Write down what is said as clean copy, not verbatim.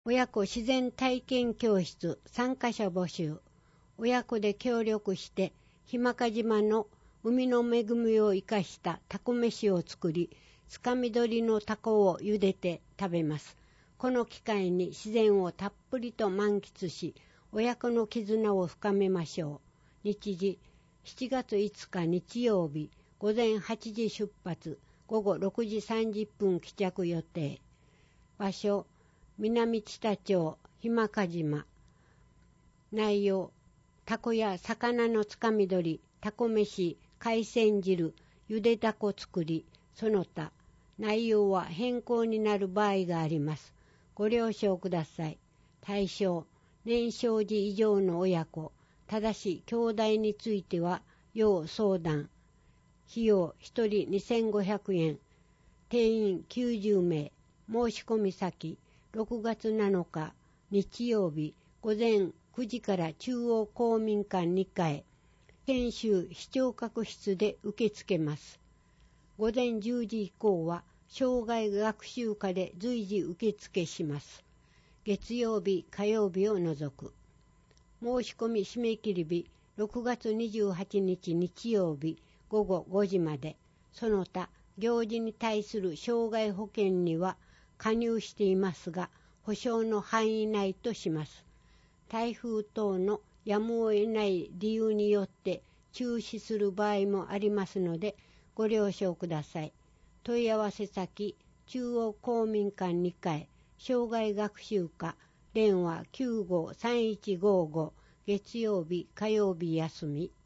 親子自然体験教室参加者募集。親子で協力して日間賀島の海の恵みを生かしたタコ飯を作り、つかみ取りのタコを茹でて食べます。この機会に自然をたっぷりと満喫し、親子の絆を深めましょう。日時7月5日日曜日、午前8時出発、午後6時30分帰着予定。場所、南知多町日間賀島。内容、タコや魚のつかみ取り、タコ飯、海鮮汁、ゆでタコ作り、その他。内容は変更になる場合があります。ご了承ください。対象、年少児以上の親子、ただし兄弟については要相談。費用1人2500円。定員90名。申し込み先、6月7日日曜日午前9時から中央公民館2階、研修視聴覚室で受け付けます。午前10時以降は障害学習科で随時受付します。月曜日、火曜日を除く。申し込み締め切り日、6月28日日曜日午後5時まで。その他、行事に対する障害保険には加入していますが、保証の範囲内とします。台風等のやむを得ない理由によって中止する場合もありますので、ご了承ください。問い合わせ先、中央公民館2階、障害学習課、電話953155、月曜日、火曜日休み。